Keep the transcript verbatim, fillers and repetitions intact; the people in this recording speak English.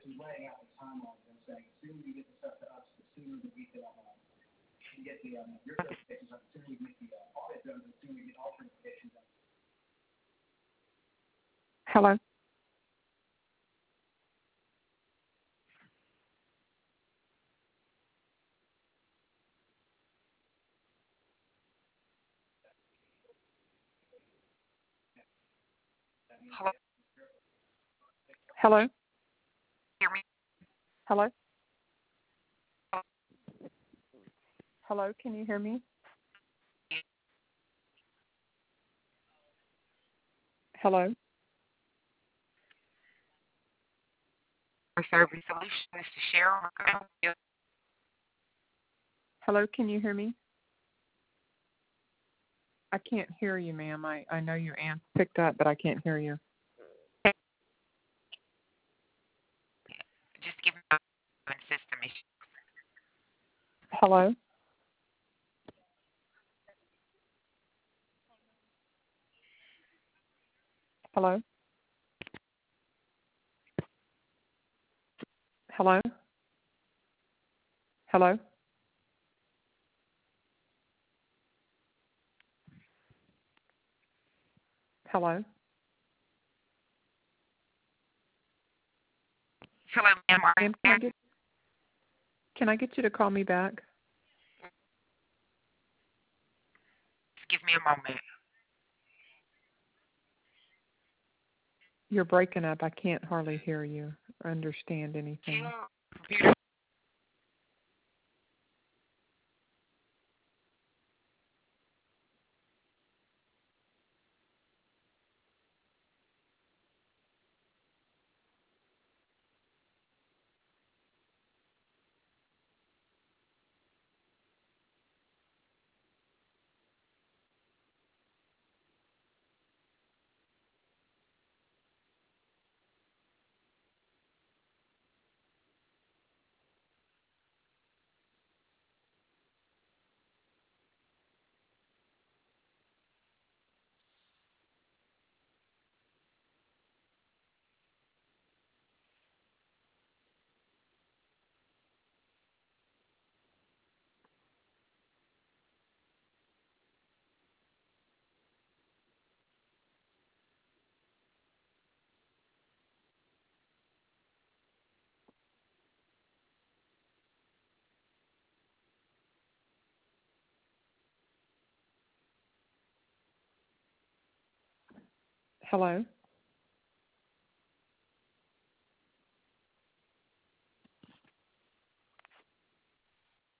Hello. Hello. Hello. Hear me? Hello. Hello. Can you hear me? Hello. Our service solution is to share or go. Hello. Can you hear me? I can't hear you, ma'am. I, I know your aunt picked up, but I can't hear you. Just give me a system issue. Hello. Hello. Hello. Hello. Hello. Hello, ma'am. Are you Ma'am, can I get can I get you to call me back? Just give me a moment. You're breaking up. I can't hardly hear you or understand anything. Tell computer. Hello.